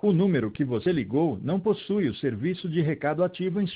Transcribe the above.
O número que você ligou não possui o serviço de recado ativo em